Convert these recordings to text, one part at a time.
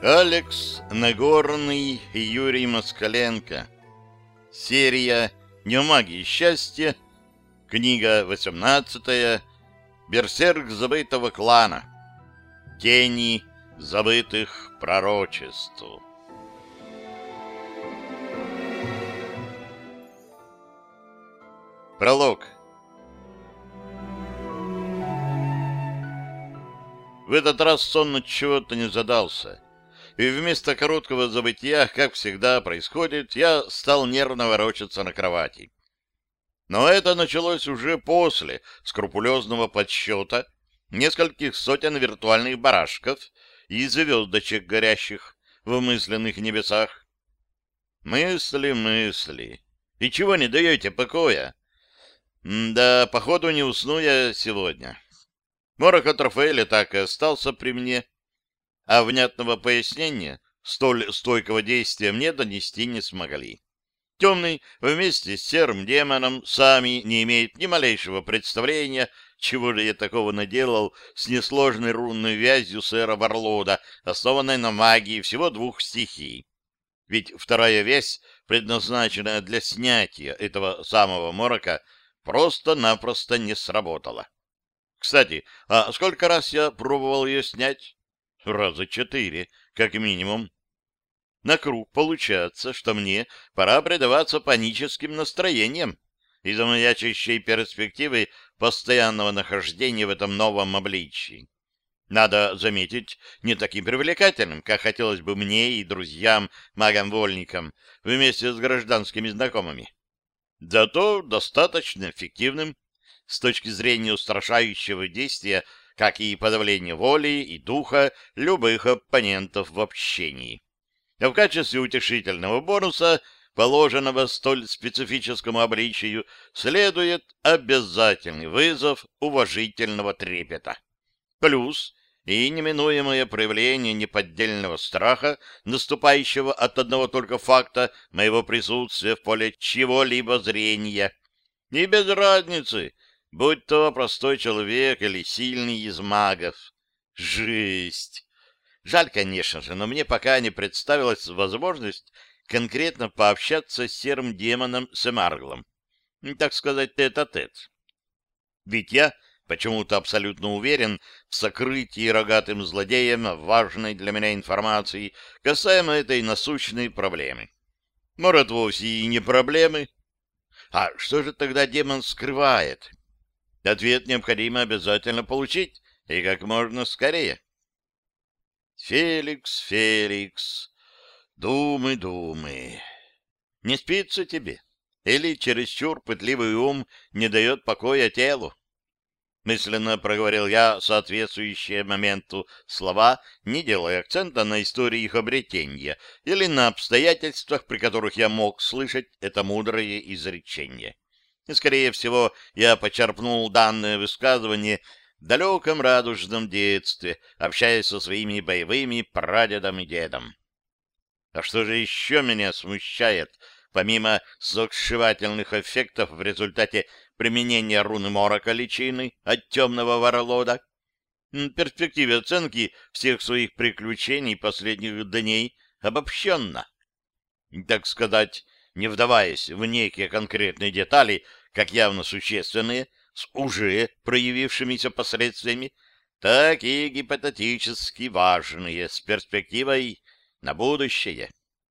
Алекс Нагорный и Юрий Москаленко. Серия «Неомагии счастья». Книга 18. Берсерк забытого клана. Тени забытых пророчеств. Пролог. В этот раз сон от чего-то не задался. И вместо короткого забытия, как всегда происходит, я стал нервно ворочаться на кровати. Но это началось уже после скрупулезного подсчета нескольких сотен виртуальных барашков и звездочек, горящих в мысленных небесах. Мысли, мысли. И чего не даете покоя? Да, походу, не усну я сегодня. Морок от Рафаэля так и остался при мне, а внятного пояснения столь стойкого действия мне донести не смогли. Темный вместе с серым демоном сами не имеет ни малейшего представления, чего же я такого наделал с несложной рунной вязью сэра Варлода, основанной на магии всего двух стихий. Ведь вторая вязь, предназначенная для снятия этого самого морока, просто-напросто не сработала. Кстати, а сколько раз я пробовал ее снять? Раза 4, как минимум. На круг получается, что мне пора предаваться паническим настроениям из-за маячащей перспективы постоянного нахождения в этом новом обличии. Надо заметить, не таким привлекательным, как хотелось бы мне и друзьям, магам-вольникам, вместе с гражданскими знакомыми. Зато достаточно эффективным с точки зрения устрашающего действия, как и подавления воли и духа любых оппонентов в общении. А в качестве утешительного бонуса, положенного столь специфическому обличию, следует обязательный вызов уважительного трепета. Плюс и неминуемое проявление неподдельного страха, наступающего от одного только факта моего присутствия в поле чего-либо зрения. И без разницы, будь то простой человек или сильный из магов. Жесть! Жаль, конечно же, но мне пока не представилась возможность конкретно пообщаться с серым демоном Семарглом. Так сказать, тет-а-тет. Ведь я почему-то абсолютно уверен в сокрытии рогатым злодеем важной для меня информации касаемо этой насущной проблемы. Может, вовсе и не проблемы. А что же тогда демон скрывает? Ответ необходимо обязательно получить, и как можно скорее. Феликс, Феликс, думы, думы. Не спится тебе? Или чересчур пытливый ум не дает покоя телу? Мысленно проговорил я соответствующие моменту слова, не делая акцента на истории их обретения или на обстоятельствах, при которых я мог слышать это мудрое изречение. И, скорее всего, я почерпнул данное высказывание в далеком радужном детстве, общаясь со своими боевыми прадедом и дедом. А что же еще меня смущает, помимо соксшивательных эффектов в результате применения руны морока личины от темного Варлода? В перспективе оценки всех своих приключений последних дней обобщенно. Так сказать, не вдаваясь в некие конкретные детали, как явно существенные, с уже проявившимися последствиями, так и гипотетически важные, с перспективой на будущее.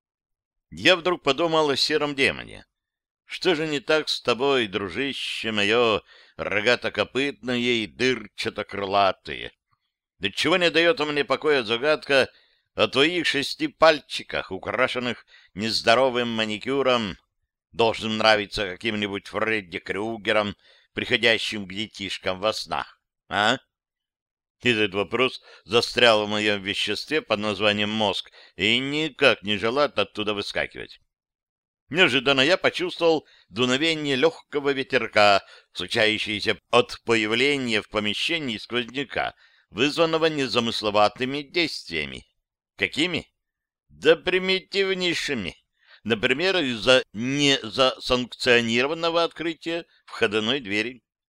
Я вдруг подумал о сером демоне. Что же не так с тобой, дружище мое, рогато-копытное и дырчато-крылатое? Да чего не дает мне покоя загадка о твоих 6 пальчиках, украшенных нездоровым маникюром, должен нравиться каким-нибудь Фредди Крюгером, приходящим к детишкам во снах, а? Этот вопрос застрял в моем веществе под названием мозг и никак не желает оттуда выскакивать. Неожиданно я почувствовал дуновение легкого ветерка, случающееся от появления в помещении сквозняка, вызванного незамысловатыми действиями. Какими? Да примитивнейшими. Например, из-за незасанкционированного открытия входной двери.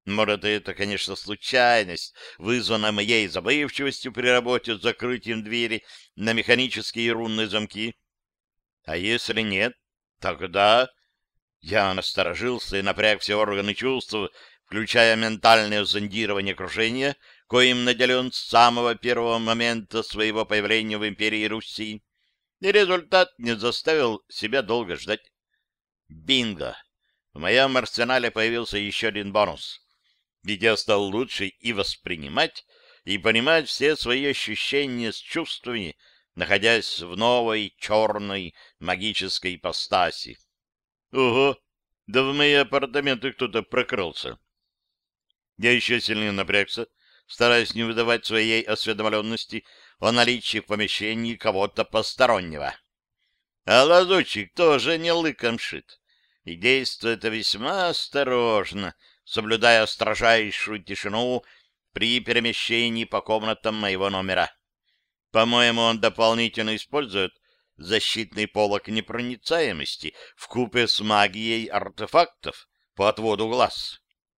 Может, это, конечно, случайность, вызванная моей забывчивостью при работе с закрытием двери на механические рунные замки. А если нет, тогда я насторожился и напряг все органы чувств, включая ментальное зондирование окружения, коим наделен с самого первого момента своего появления в империи Руси. И результат не заставил себя долго ждать. Бинго! В моем арсенале появился еще один бонус. Ведь я стал лучше и воспринимать, и понимать все свои ощущения с чувствами, находясь в новой черной магической ипостаси. Ого! Да в мои апартаменты кто-то прокрался. Я еще сильнее напрягся, стараясь не выдавать своей осведомленности о наличии в помещении кого-то постороннего. А лазутчик тоже не лыком шит, и действует весьма осторожно, соблюдая строжайшую тишину при перемещении по комнатам моего номера. По-моему, он дополнительно использует защитный полог непроницаемости вкупе с магией артефактов по отводу глаз.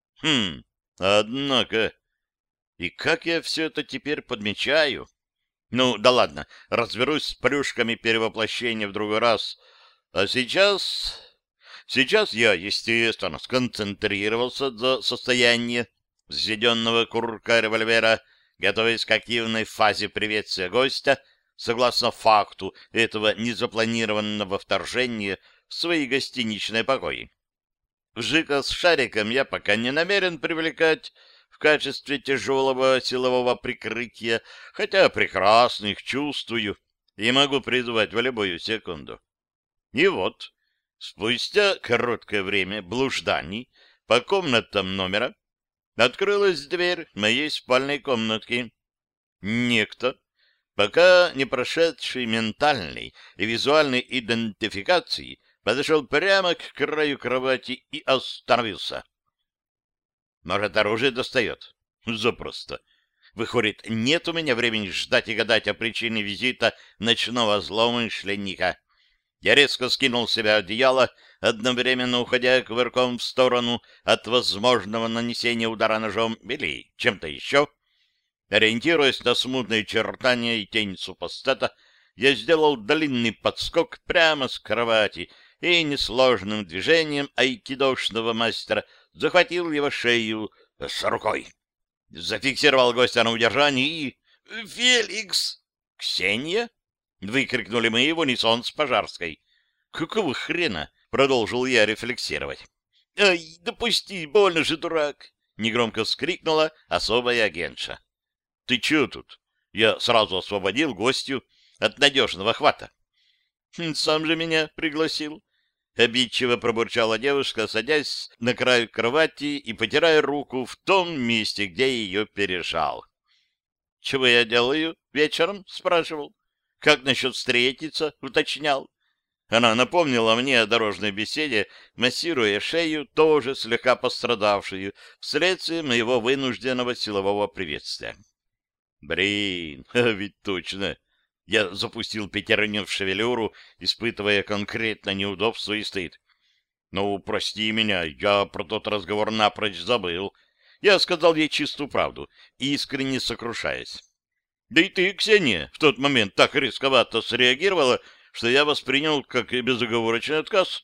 Однако, и как я все это теперь подмечаю? Ну, да ладно, разберусь с плюшками перевоплощения в другой раз. А сейчас... Сейчас я, естественно, сконцентрировался до состояния взведенного курка револьвера, готовясь к активной фазе приветствия гостя, согласно факту этого незапланированного вторжения в свои гостиничные покои. Жика с шариком я пока не намерен привлекать в качестве тяжелого силового прикрытия, хотя прекрасно их чувствую и могу призвать в любую секунду. И вот, спустя короткое время блужданий по комнатам номера открылась дверь моей спальной комнатки. Некто, пока не прошедший ментальной и визуальной идентификации, подошел прямо к краю кровати и остановился. Может, оружие достает? Запросто. Выходит, нет у меня времени ждать и гадать о причине визита ночного злоумышленника. Я резко скинул с себя одеяло, одновременно уходя кувырком в сторону от возможного нанесения удара ножом или чем-то еще. Ориентируясь на смутные чертания и тень супостата, я сделал длинный подскок прямо с кровати и несложным движением айкидошного мастера захватил его шею с рукой. Зафиксировал гостя на удержании и... «Феликс!» «Ксения?» — выкрикнули мы в унисон с Пожарской. «Какого хрена?» — продолжил я рефлексировать. «Ай, допусти, больно же, дурак!» — негромко вскрикнула особая агентша. «Ты чё тут?» Я сразу освободил гостью от надежного хвата. «Сам же меня пригласил», — обидчиво пробурчала девушка, садясь на край кровати и потирая руку в том месте, где ее пережал. «Чего я делаю вечером?» — спрашивал. «Как насчет встретиться?» — уточнял. Она напомнила мне о дорожной беседе, массируя шею, тоже слегка пострадавшую вследствие моего вынужденного силового приветствия. Блин, ведь точно. Я запустил пятерню в шевелюру, испытывая конкретно неудобство и стыд. Ну, прости меня, я про тот разговор напрочь забыл. Я сказал ей чистую правду, искренне сокрушаясь. Да и ты, Ксения, в тот момент так рисковато среагировала, что я воспринял как безоговорочный отказ.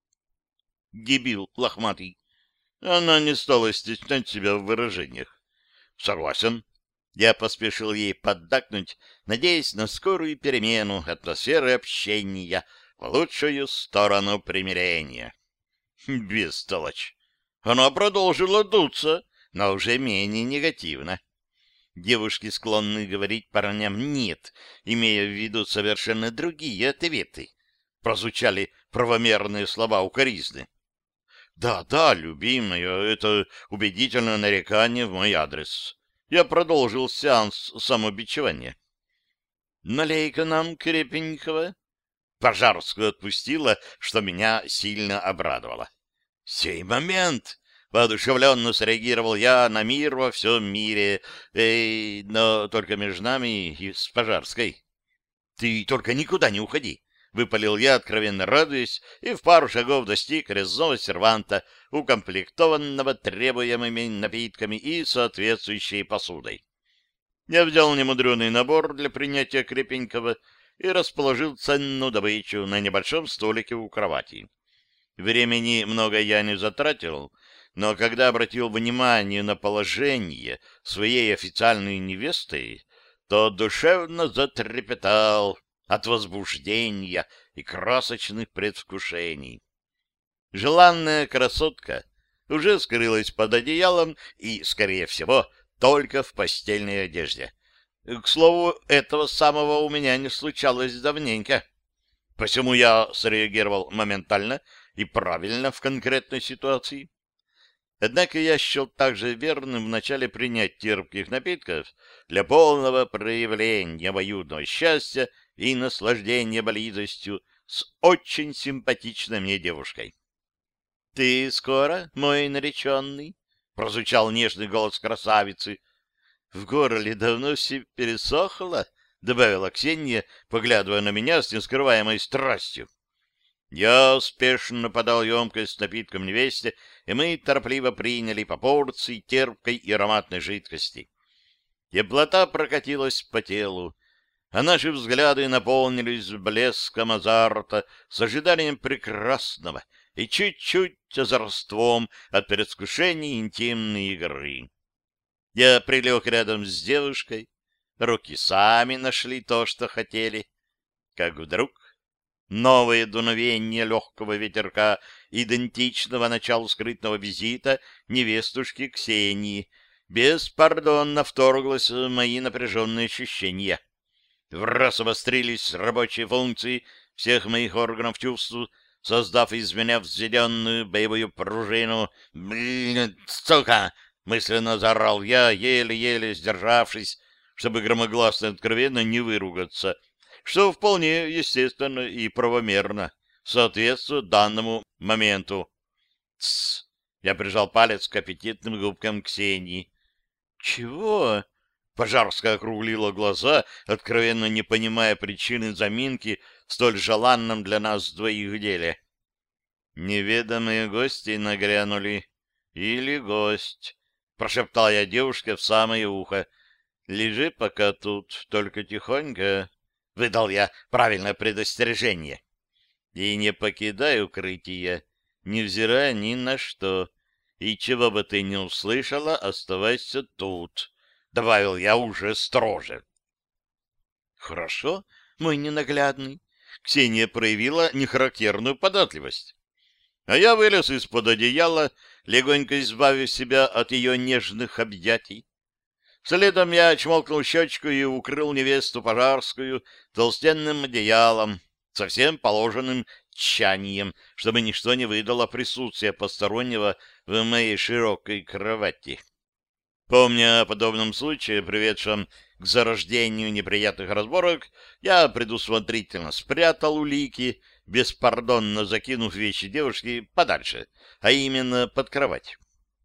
Дебил лохматый. Она не стала стеснять себя в выражениях. Согласен. Я поспешил ей поддакнуть, надеясь на скорую перемену атмосферы общения в лучшую сторону примирения. Бестолочь. Она продолжила дуться, но уже менее негативно. Девушки склонны говорить парням «нет», имея в виду совершенно другие ответы. Прозвучали правомерные слова укоризны. «Да, да, любимая, это убедительное нарекание в мой адрес». Я продолжил сеанс самобичевания. «Налей-ка нам крепенького». Пожарскую отпустила, что меня сильно обрадовало. «Сей момент!» — воодушевленно среагировал я на мир во всем мире, но только между нами и с Пожарской. «Ты только никуда не уходи!» выпалил я, откровенно радуясь, и в пару шагов достиг резного серванта, укомплектованного требуемыми напитками и соответствующей посудой. Я взял немудреный набор для принятия крепенького и расположил ценную добычу на небольшом столике у кровати. Времени много я не затратил, но когда обратил внимание на положение своей официальной невесты, то душевно затрепетал от возбуждения и красочных предвкушений. Желанная красотка уже скрылась под одеялом и, скорее всего, только в постельной одежде. К слову, этого самого у меня не случалось давненько. Посему я среагировал моментально и правильно в конкретной ситуации. Однако я счел также верным вначале принять терпких напитков для полного проявления обоюдного счастья и наслаждения близостью с очень симпатичной мне девушкой. — Ты скоро, мой нареченный? — прозвучал нежный голос красавицы. — В горле давно все пересохло, — добавила Ксения, поглядывая на меня с нескрываемой страстью. Я спешно подал емкость с напитком невесте, и мы торопливо приняли по порции терпкой и ароматной жидкости. Теплота прокатилась по телу, а наши взгляды наполнились блеском азарта с ожиданием прекрасного и чуть-чуть озорством от предвкушения интимной игры. Я прилег рядом с девушкой, руки сами нашли то, что хотели, как вдруг новое дуновение легкого ветерка, идентичного началу скрытного визита невестушки Ксении, беспардонно вторглось в мои напряженные ощущения. Враз обострились рабочие функции всех моих органов чувств, создав из меня взведенную боевую пружину. «Блин, сука!» — мысленно заорал я, еле-еле сдержавшись, чтобы громогласно и откровенно не выругаться, что вполне естественно и правомерно соответствует данному моменту. «Тссс!» — я прижал палец к аппетитным губкам Ксении. «Чего?» — Пожарская округлила глаза, откровенно не понимая причины заминки в столь желанном для нас двоих деле. «Неведомые гости нагрянули. Или гость», — прошептал я девушке в самое ухо. «Лежи пока тут, только тихонько». — выдал я правильное предостережение. — И не покидай укрытие, невзирая ни на что. И чего бы ты ни услышала, оставайся тут, — добавил я уже строже. — Хорошо, мой ненаглядный. Ксения проявила нехарактерную податливость. А я вылез из-под одеяла, легонько избавив себя от ее нежных объятий. Следом я чмокнул щечку и укрыл невесту Пожарскую толстенным одеялом, со всем положенным тщанием, чтобы ничто не выдало присутствия постороннего в моей широкой кровати. Помня о подобном случае, приведшем к зарождению неприятных разборок, я предусмотрительно спрятал улики, беспардонно закинув вещи девушки подальше, а именно под кровать.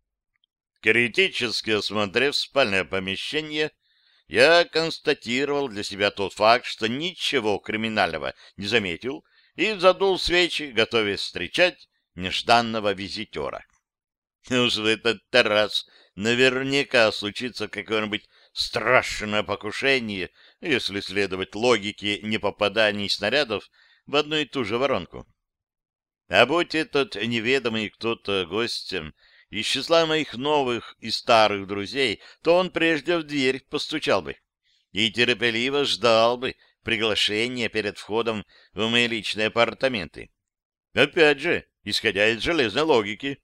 Критически осмотрев спальное помещение, я констатировал для себя тот факт, что ничего криминального не заметил, и задул свечи, готовясь встречать нежданного визитера. Уж в этот раз наверняка случится какое-нибудь страшное покушение, если следовать логике непопаданий снарядов в одну и ту же воронку. А будь этот неведомый кто-то гостем из числа моих новых и старых друзей, то он прежде в дверь постучал бы и терпеливо ждал бы приглашения перед входом в мои личные апартаменты. Опять же, исходя из железной логики.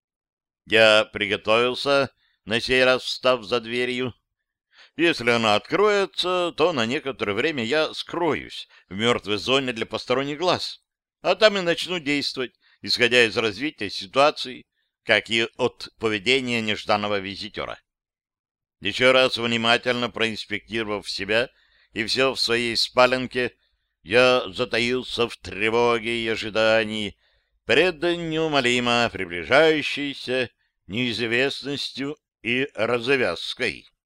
Я приготовился, на сей раз встав за дверью. Если она откроется, то на некоторое время я скроюсь в мертвой зоне для посторонних глаз, а там и начну действовать, исходя из развития ситуации, как и от поведения нежданного визитера. Еще раз внимательно проинспектировав себя и все в своей спаленке, я затаился в тревоге и ожидании перед неумолимо приближающейся неизвестностью и развязкой.